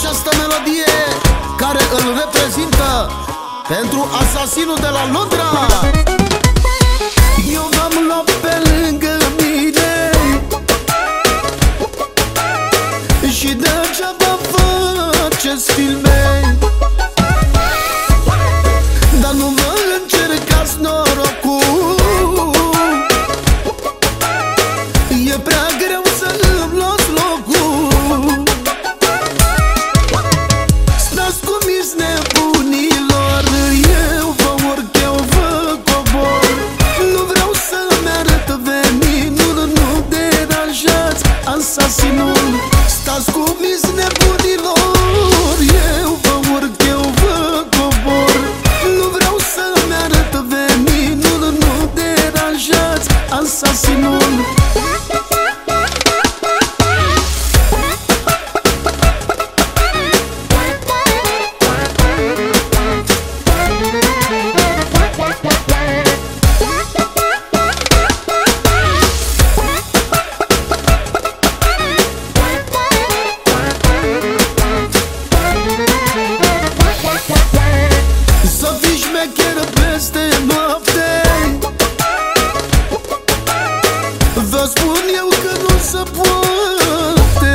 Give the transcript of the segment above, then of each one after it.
această melodie care îl reprezintă pentru asasinul de la Londra. Eu v-am luat pe lângă mine și degeaba faceți filme, dar nu vă încercați norocul. E prea greu să îmi luați locul. Stați cu mis nebunilor, eu vă urc, eu vă cobor. Nu vreau să-mi arăt veninul, nu deranjați asasinul. Stați cu mis nebunilor, eu vă urc, eu vă cobor. Nu vreau să-mi arăt veninul, nu deranjați asasinul. Să fii șmecher peste noapte, vă spun eu că nu se poate.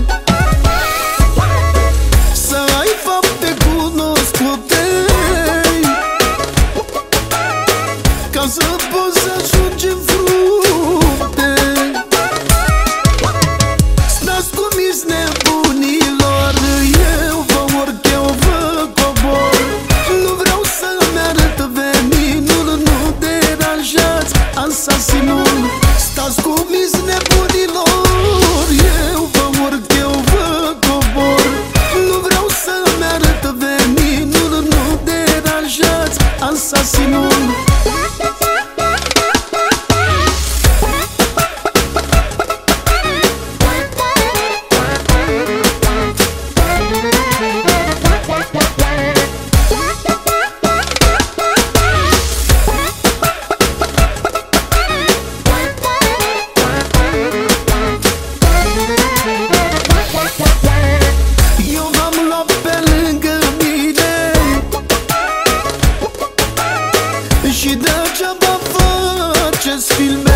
Să ai fapte cunoscute ca să poți să ajungi în frunte. Stați cu mis nebunilor, eu vă urc, eu vă cobor. Nu vreau să-mi arăt veninul, nu deranjați asasinul. Stați cu mis nebunilor, eu vă urc, eu vă cobor. Nu vreau să-mi arăt veninul, nu deranjați asasinul. Eu v-am luat pe lângă mine și degeaba faceți filme.